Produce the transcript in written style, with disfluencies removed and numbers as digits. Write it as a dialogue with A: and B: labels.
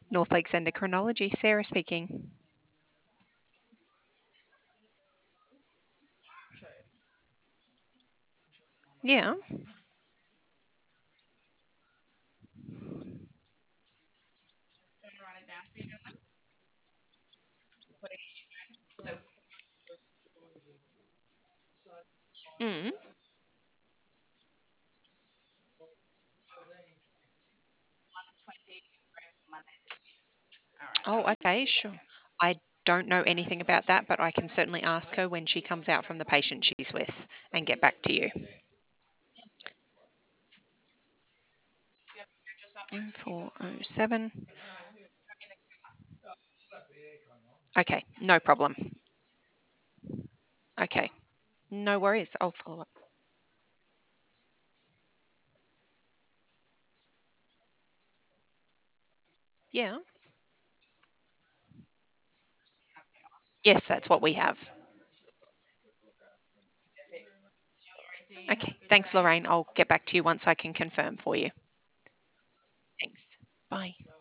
A: North Lakes Endocrinology, Sarah speaking. Yeah. Mm. Oh, okay, sure. I don't know anything about that, but I can certainly ask her when she comes out from the patient she's with and get back to you. 407. Okay, no problem. Okay, no worries. I'll follow up. Yeah. Yes, that's what we have. Okay, thanks, Lorraine. I'll get back to you once I can confirm for you. Thanks. Bye.